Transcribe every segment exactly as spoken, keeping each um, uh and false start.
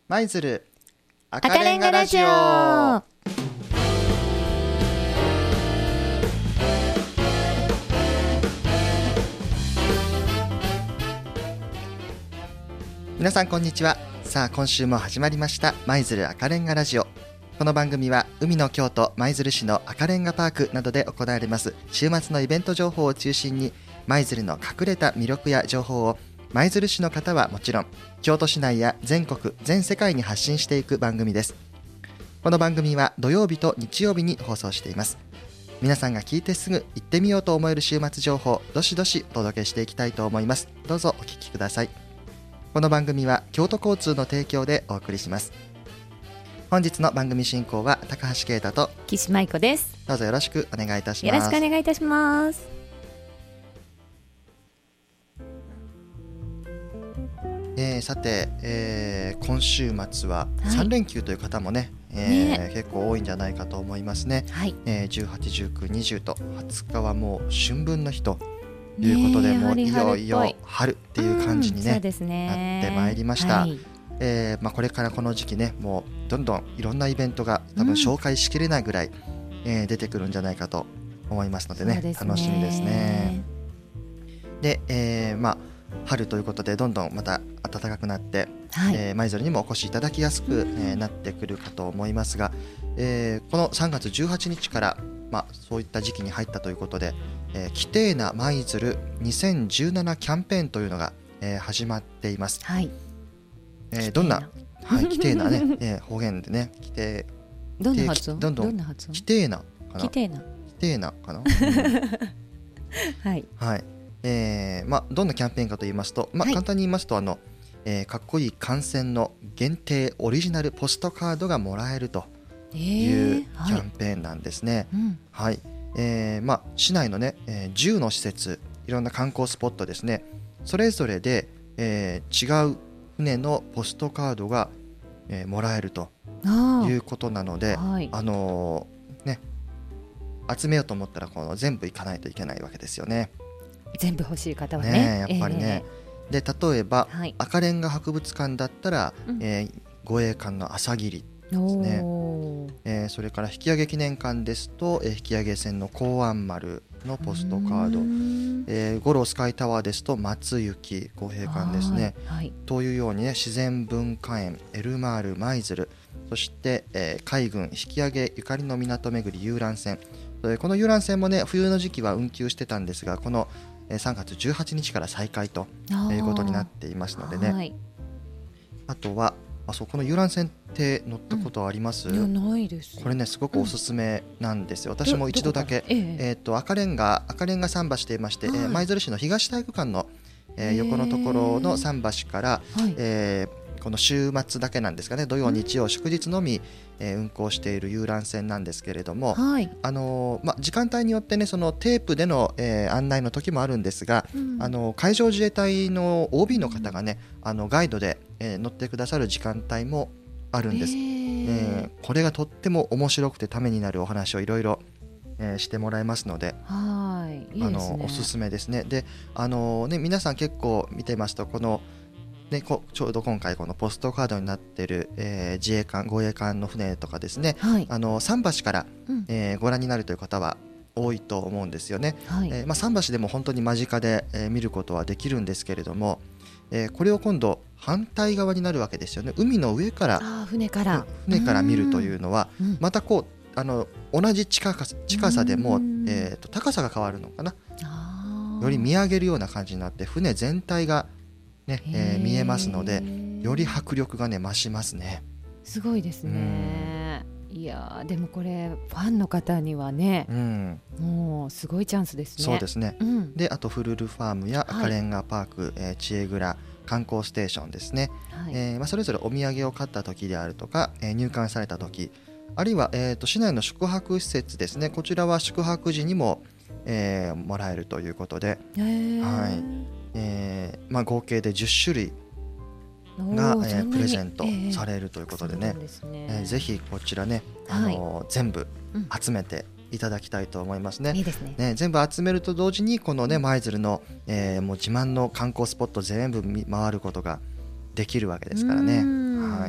舞鶴赤赤レンガラジオ。 皆さんこんにちは。さあ今週も始まりました舞鶴赤レンガラジオ。この番組は海の京都舞鶴市の赤レンガパークなどで行われます週末のイベント情報を中心に舞鶴の隠れた魅力や情報を舞鶴市の方はもちろん京都市内や全国全世界に発信していく番組です。この番組は土曜日と日曜日に放送しています。皆さんが聞いてすぐ行ってみようと思える週末情報どしどしお届けしていきたいと思います。どうぞお聞きください。この番組は京都交通の提供でお送りします。本日の番組進行は高橋啓太と岸舞子です。 どうぞよろしくお願いいたします。 よろしくお願いいたします。 えー、さて、えー、今週末はさん連休という方もね、はいえーね、結構多いんじゃないかと思いますね、はいえー、じゅうはち、じゅうく、にじゅうとはつかはもう春分の日ということで、ね、もういよいよ春っていう感じに、ねうん、ねなってまいりました、はいえーまあ、これからこの時期ねもうどんどんいろんなイベントが多分紹介しきれないぐらい、うんえー、出てくるんじゃないかと思いますので ね, でね楽しみですね。で、えー、まあ春ということでどんどんまた暖かくなって、はいえー、舞鶴にもお越しいただきやすく、えー、なってくるかと思いますが、えー、このさんがつじゅうはちにちから、まあ、そういった時期に入ったということで、えー、キテーナ舞鶴にせんじゅうななキャンペーンというのが、えー、始まっています、はいえー、どんな、はい、キテーナね、えー、方言でねキテーどんな発音どんどんどんな発音キテーナかなキテーナキテーナかな、うん、 はい、 はいえーまあ、どんなキャンペーンかと言いますと、まあ、簡単に言いますと、はいあのえー、かっこいい観戦の限定オリジナルポストカードがもらえるというキャンペーンなんですね、えーはいはいえーまあ、市内の、ねえー、じゅうの施設いろんな観光スポットですねそれぞれで、えー、違う船のポストカードが、えー、もらえるということなので、はいあのーね、集めようと思ったらこの全部行かないといけないわけですよね。 全部欲しい方は ね, ねやっぱりね、えー、で例えば、はい、赤レンガ博物館だったら、うんえー、護衛艦の朝霧ですね、えー、それから引き上げ記念館ですと、えー、引き上げ船の港湾丸のポストカード、えー、五郎スカイタワーですと松雪護衛艦ですね、はい、というように、ね、自然文化園エルマール舞鶴そして、えー、海軍引き上げゆかりの港巡り遊覧船この遊覧船もね冬の時期は運休してたんですがこのさんがつじゅうはちにちから再開ということになっていますのでね あ,、はい、あとはあそこの遊覧船って乗ったことあります？ うん、いやないです。 これねすごくおすすめなんですよ、うん、私も一度だけ、えええー、と赤レンガ赤レンガ桟橋といいまして、はいえー、舞鶴市の東体育館の、えー、横のところの桟橋から、はいえーこの週末だけなんですかね土曜日曜祝日のみ、えー、運行している遊覧船なんですけれども、はいあのーま、時間帯によってねそのテープでの、えー、案内の時もあるんですが、うんあのー、海上自衛隊の オービー の方がね、うん、あのガイドで、えー、乗ってくださる時間帯もあるんです、えーえー、これがとっても面白くてためになるお話をいろいろしてもらえますので、はいいいですね、あのおすすめですね。で、あのーね、皆さん結構見てますとこのでこちょうど今回このポストカードになっている、えー、自衛艦護衛艦の船とかですね、はい、あの桟橋から、うんえー、ご覧になるという方は多いと思うんですよね、はいえーまあ、桟橋でも本当に間近で、えー、見ることはできるんですけれども、えー、これを今度反対側になるわけですよね。海の上からあ船から船から見るというのはまたこうあの同じ近さ、近さでも、えー、と高さが変わるのかなあより見上げるような感じになって船全体がねえー、見えますのでより迫力がね増しますね。 すごいですね。いやでもこれファンの方にはね、うん、もうすごいチャンスですね。 そうですね、うん、であとフルルファームや赤レンガパーク、はいえー、知恵蔵観光ステーションですね、はいえーまあ、それぞれお土産を買った時であるとか、えー、入館された時あるいは、えー、と市内の宿泊施設ですねこちらは宿泊時にも、えー、もらえるということで、はいえーまあ、合計でじゅっしゅるいが、えー、プレゼントされるということでね、えーねえー、ぜひこちらね、あのーはい、全部集めていただきたいと思いますね。 いいですね。 ね全部集めると同時にこのね舞鶴の、えー、もう自慢の観光スポット全部回ることができるわけですからね、はい、こ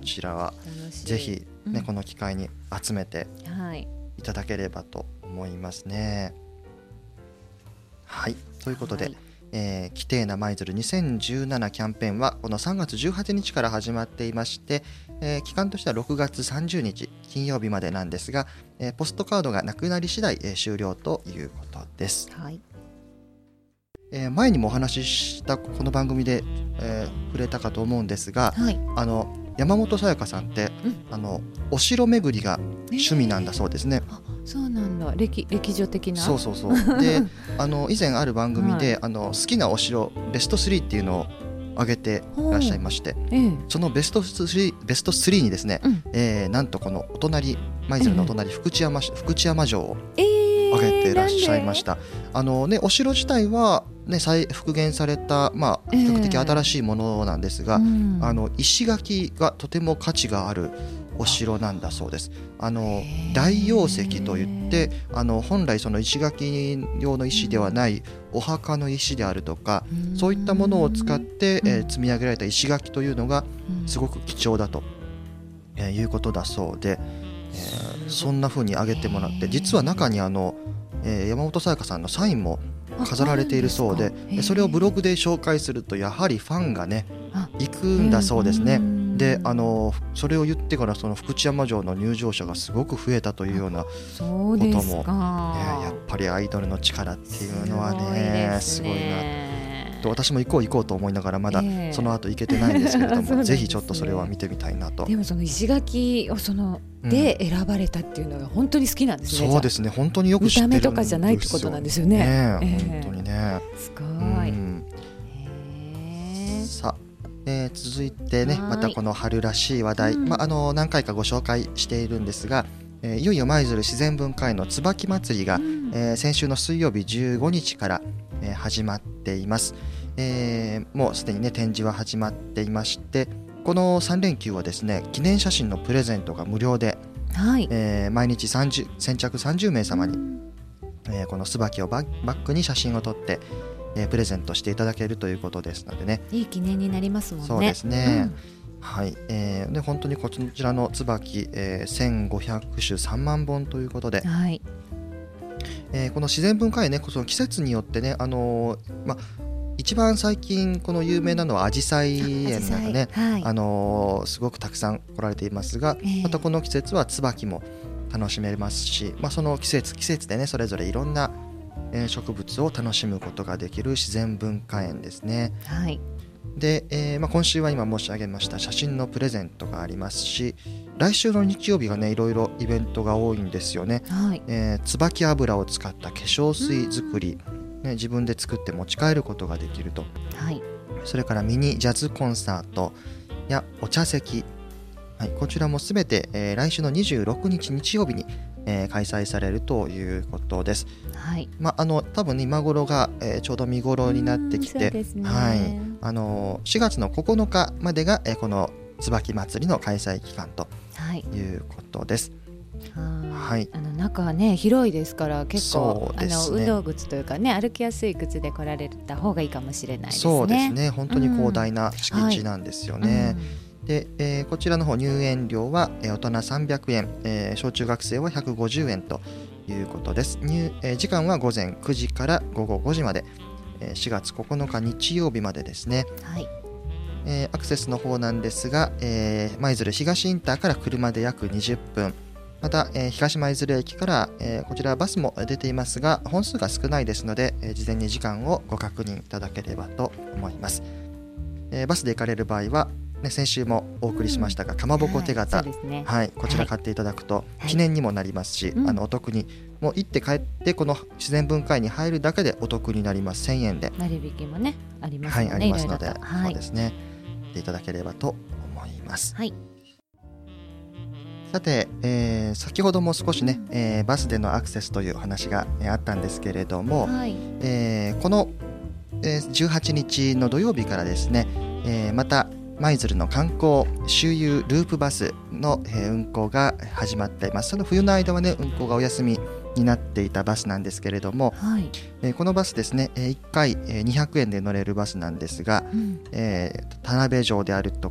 ちらはぜひ、ね、うん、この機会に集めていただければと思いますね。はい、ということで、はい、えー、キテーナ舞鶴にせんじゅうななキャンペーンはこのさんがつじゅうはちにちから始まっていまして、えー、期間としてはろくがつさんじゅうにち金曜日までなんですが、えー、ポストカードがなくなり次第、えー、終了ということです。はい、えー、前にもお話ししたこの番組で、えー、触れたかと思うんですが、はい、あの山本さやかさんって、うん、あのお城巡りが趣味なんだそうですね。 えー、あ、そうなんだ。 歴, 歴女的な。 そうそうそうであの以前ある番組で、はい、あの好きなお城ベストスリーっていうのを挙げていらっしゃいまして、えー、そのベストスリー、ベストスリーにですね、うん、えー、なんとこのお隣舞鶴のお隣、えー、福知山福知山城を挙げていらっしゃいました。えー、あのね、お城自体はね、再復元された、まあ、比較的新しいものなんですが、えーうん、あの石垣がとても価値があるお城なんだそうです。あの大溶石といってあの本来その石垣用の石ではないお墓の石であるとか、そういったものを使って、えー、積み上げられた石垣というのがすごく貴重だと、えー、いうことだそうで、えー、そんな風に挙げてもらって、実は中にあの、えー、山本さやかさんのサインも飾られているそうで、それをブログで紹介するとやはりファンがね行くんだそうですね。であのそれを言ってからその福知山城の入場者がすごく増えたというようなことも、えー、やっぱりアイドルの力っていうのはねすごいなと、私も行こう行こうと思いながらまだその後行けてないんですけれども、えーね、ぜひちょっとそれは見てみたいなと。 でもその石垣をそので選ばれたっていうのが本当に好きなんですね。 そうですね、本当によく知ってるんですよ。 見た目とかじゃないってことなんですよね。 ね、えー、本当にねすごい、うん、 へさあ、えー、続いてねまたこの春らしい話題、うん、まあ、あの何回かご紹介しているんですが、えー、いよいよ舞鶴自然文化園の椿まつりが、うん、えー、先週の水曜日じゅうごにちから、えー、始まっています。えー、もうすでにね展示は始まっていまして、このさん連休はですね記念写真のプレゼントが無料で、はい、えー、毎日さんじゅう先着さんじゅうめいさまに、うん、えー、この椿をバックに写真を撮って、えー、プレゼントしていただけるということですのでね、 いい記念になりますもんね。 そうですね、うん、はい、えー、で本当にこちらの椿、えー、せんごひゃくしゅさんまんぼんということで、はい、えー、この自然文化園ね、その季節によってね、あのーまあ一番最近この有名なのはアジサイ園がね、はい、あのー、すごくたくさん来られていますが、えー、またこの季節は椿も楽しめますし、まあ、その季節季節でねそれぞれいろんな植物を楽しむことができる自然文化園ですね。はい、で、えーまあ、今週は今申し上げました写真のプレゼントがありますし、来週の日曜日がねいろいろイベントが多いんですよね。はい、えー、椿油を使った化粧水作り、ね、自分で作って持ち帰ることができると、はい、それからミニジャズコンサートやお茶席、はい、こちらもすべて、えー、来週のにじゅうろくにち日曜日に、えー、開催されるということです。はい、まあ、あの多分、ね、今頃が、えー、ちょうど見頃になってきて、ね、はい、あのしがつのここのかまでが、えー、この椿まつりの開催期間ということです。 はい、あの中はね広いですから結構、ね、あの運動靴というかね歩きやすい靴で来られた方がいいかもしれないですね。 そうですね、本当に広大な敷地なんですよね。うん、はい、で、えー、こちらの方入園料は、えー、大人さんびゃくえん、えー、小中学生はひゃくごじゅうえんということです。入、えー、時間は午前くじからごごごじまで、えー、しがつここのか日曜日までですね。はい、えー、アクセスの方なんですが、えー、舞鶴東インターから車で約にじゅっぷん、また、えー、東舞鶴駅から、えー、こちらバスも出ていますが本数が少ないですので、えー、事前に時間をご確認いただければと思います。えー、バスで行かれる場合は、ね、先週もお送りしましたが、うん、かまぼこ手形、はいね、はい、こちら買っていただくと記念にもなりますし、はい、あのお得にもう行って帰ってこの自然文化園に入るだけでお得になります。せんえんで割引もねありますので、 はい、ありますので、はい、そうですね、でいただければと思います。はい、さて、えー、先ほども少しね、えー、バスでのアクセスという話が、えー、あったんですけれども、はい、えー、この、えー、じゅうはちにちの土曜日からですね、えー、また舞鶴の観光周遊ループバスの、えー、運行が始まっています。その冬の間はね運行がお休みになっていたバスなんですけれども、はい、えー、このバスですね、えー、いっかい、えー、にひゃくえんで乗れるバスなんですが、うん、えー、田辺城であるとか、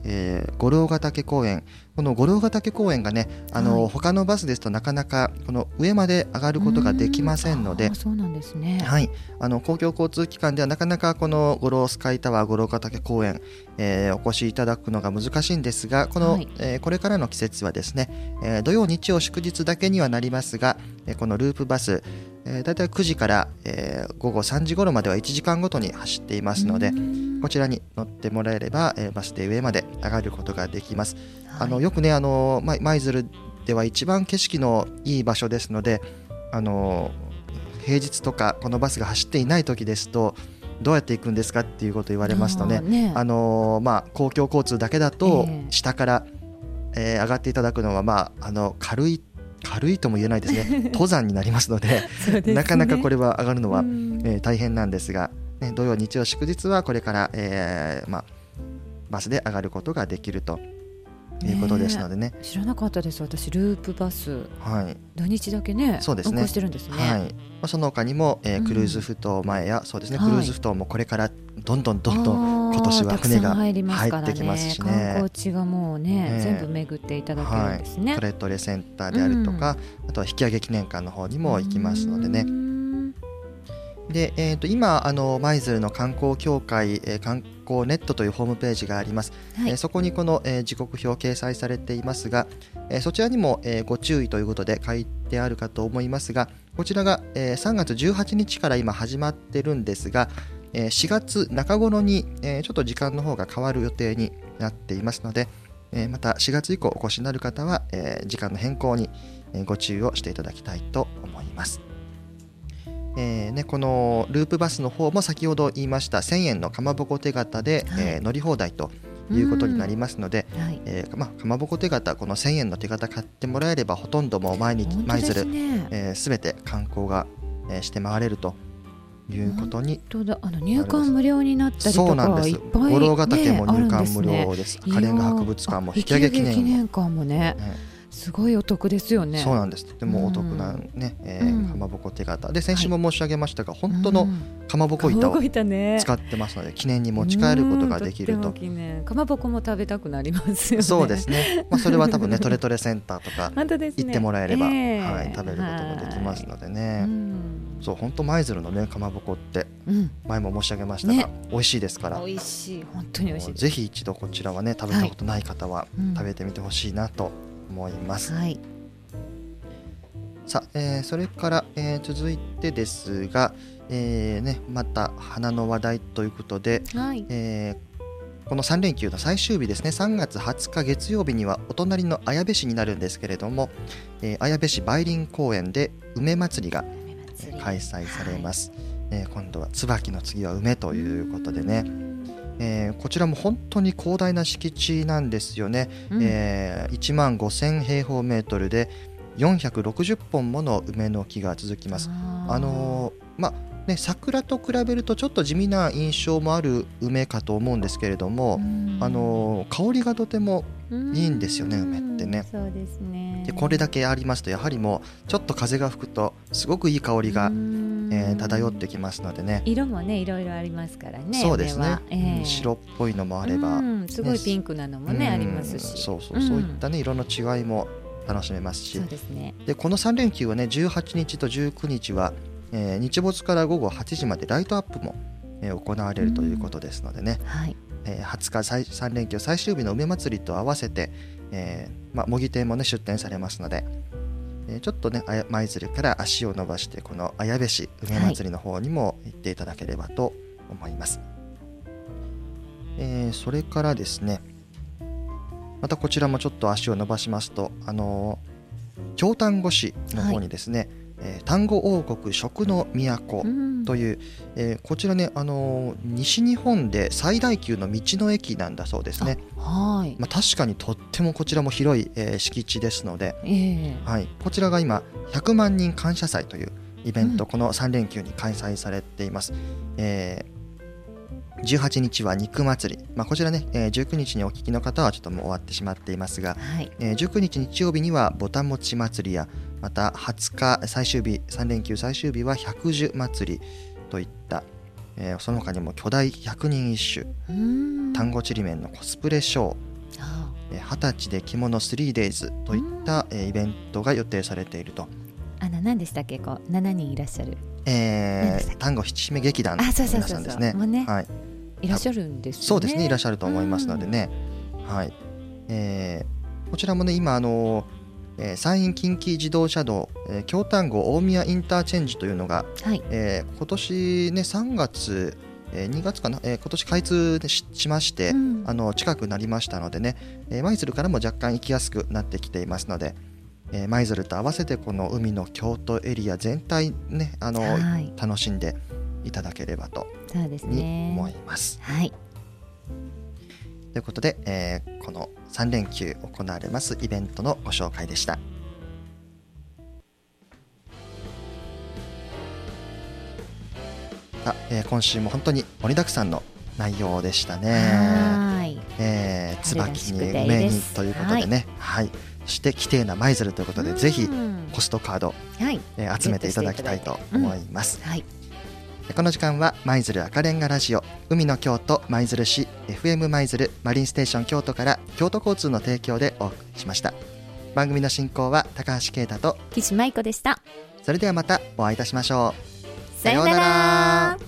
えー、五郎ヶ岳公園、この五郎ヶ岳公園がね、あの、はい、他のバスですとなかなかこの上まで上がることができませんので、 そうなんですね、 はい、あの公共交通機関ではなかなかこの五郎スカイタワー五郎ヶ岳公園、えー、お越しいただくのが難しいんですが、この、はい、えー、これからの季節はですね、えー、土曜日曜祝日だけにはなりますが、えー、このループバス、えー、だいたいくじから、えー、ごごさんじ頃まではいちじかんごとに走っていますので、こちらに乗ってもらえれば、えー、バスで上まで上がることができます。はい、あのよくね、あの舞鶴では一番景色のいい場所ですので、あの平日とかこのバスが走っていない時ですとどうやって行くんですかっていうことを言われますとね、あねあのまあ、公共交通だけだと下から、えー、上がっていただくのは、まあ、あの軽い軽いとも言えないですね登山になりますの で, で、ね、なかなかこれは上がるのは、えー、大変なんですが、ね、土曜日曜祝日はこれから、えーまあ、バスで上がることができるということですのでね。 知らなかったです。私ループバス、はい、土日だけね、 そうですね、 運行してるんですね。 はい、まあ、その他にも、えー、クルーズ埠頭前や、うん、そうですね、クルーズ埠頭もこれからどんどんどんどん今年は船が入ってきますしね、 観光地がもうね、えー、全部巡っていただけるんですね。 はい、トレトレセンターであるとか、うん、あとは引き上げ記念館の方にも行きますのでね。で、えー、と今あの舞鶴の観光協会、えー、観光ネットというホームページがあります。はい、えー、そこにこの、えー、時刻表掲載されていますが、えー、そちらにも、えー、ご注意ということで書いてあるかと思いますが、こちらが、えー、さんがつじゅうはちにちから今始まってるんですが、えー、しがつなか頃に、えー、ちょっと時間の方が変わる予定になっていますので、えー、またしがつ以降お越しになる方は、えー、時間の変更に、えー、ご注意をしていただきたいと思います。えーね、このループバスの方も先ほど言いましたせんえんのかまぼこ手形で、はい、えー、乗り放題ということになりますので、はい、えーまあ、かまぼこ手形、このせんえんの手形買ってもらえればほとんどもう毎日舞鶴、ね、えー、全て観光が、えー、して回れるということに。 本当だ、あの入館無料になったりとか、そうなんです。 五郎ヶ岳も入館無料です。カレンガ博物館も引き上げ記念館もね、ね、すごいお得ですよね。 そうなんです。とてもお得な、ね、うん、えー、かまぼこ手形で、先週も申し上げましたが、はい、本当のかまぼこ板を使ってますので、記念に持ち帰ることができると。 記念かまぼこも食べたくなりますよね。 そうですね、まあ、それは多分ねトレトレセンターとか行ってもらえれば、ね、はい、食べることができますのでね、うん、そう本当舞鶴のねかまぼこって、うん、前も申し上げましたが、ね、美味しいですから、 美味しい、本当に美味しい。 ぜひ一度こちらはね食べたことない方は食べてみてほしいなと思います。はい、さあ、えー、それから、えー、続いてですが、えーね、また花の話題ということで、はい、えー、このさん連休の最終日ですね、さんがつはつか月曜日にはお隣の綾部市になるんですけれども、えー、綾部市梅林公園で梅祭りが開催されます。はい、えー、今度は椿の次は梅ということでね、えー、こちらも本当に広大な敷地なんですよね。うん、えー、いちまんごせんへいほうメートルでよんひゃくろくじゅっぽんもの梅の木が続きます。あ、あのー、まあね、桜と比べるとちょっと地味な印象もある梅かと思うんですけれども、あのー、香りがとてもいいんですよね、梅ってね。 そうですね。 でこれだけありますとやはりもうちょっと風が吹くとすごくいい香りが、えー、漂ってきますのでね。 色もねいろいろありますからね。 そうですね、えーうん、白っぽいのもあれば、 ね、すごいピンクなのもね、ありますし、 そうそう、そういったね色の違いも楽しめますし、 そうですね。 でこのさん連休はねじゅうはちにちとじゅうくにちは、えー、日没からごごはちじまでライトアップも、えー、行われるということですのでね、はい、えー、はつかさん連休最終日の梅祭りと合わせて、えーまあ、模擬店もね出店されますので、えー、ちょっとね舞鶴から足を伸ばしてこの綾部市梅祭りの方にも行っていただければと思います。はい、えー、それからですね、またこちらもちょっと足を伸ばしますと、あのー、京丹後市の方にですね、はい、えー、丹後王国食の都という、えー、こちらね、あのー、西日本で最大級の道の駅なんだそうですね。はい、まあ、確かにとってもこちらも広い、えー、敷地ですので、えーはい、こちらが今ひゃくまんにん感謝祭というイベント、うん、このさん連休に開催されています。えーじゅうはちにちは肉祭り、まあ、こちらね、えー、じゅうくにちにお聞きの方はちょっともう終わってしまっていますが、はい、えー、じゅうくにち日曜日にはぼたもち祭りや、またはつか最終日さん連休最終日は百寿祭りといった、えー、その他にも巨大百人一首、丹後ちりめんのコスプレショーはたちで着物 スリーデイズ といった、えー、イベントが予定されていると。 あの何でしたっけ、こうななにんいらっしゃる、 えー、丹後七姫劇団の皆さんですね。 ね、 はい、 いらっしゃるんですよね。 そうですね、いらっしゃると思いますのでね、はい、えー、こちらもね今あの、えー、山陰近畿自動車道、えー、京丹後大宮インターチェンジというのが、はい、えー、今年ねさんがつ、えー、にがつかな、えー、今年開通 し, しまして、うん、あの近くなりましたのでね、えー、舞鶴からも若干行きやすくなってきていますので、えー、舞鶴と合わせてこの海の京都エリア全体ねあの、はい、楽しんでいただければと思います。 はい、 ということで、えー、このさん連休行われますイベントのご紹介でした。さあ、えー、今週も本当に盛りだくさんの内容でしたね。はい、えー、椿に梅にということでね、はい、はい、そして奇麗な舞鶴ということで、ぜひポストカード、はい、えー、集めていただきたいと思います。うん、はい、この時間は舞鶴赤レンガラジオ海の京都舞鶴市 エフエム 舞鶴マリンステーション京都から京都交通の提供でお送りしました。番組の進行は高橋啓太と岸舞子でした。 それではまたお会いいたしましょう。 さようなら。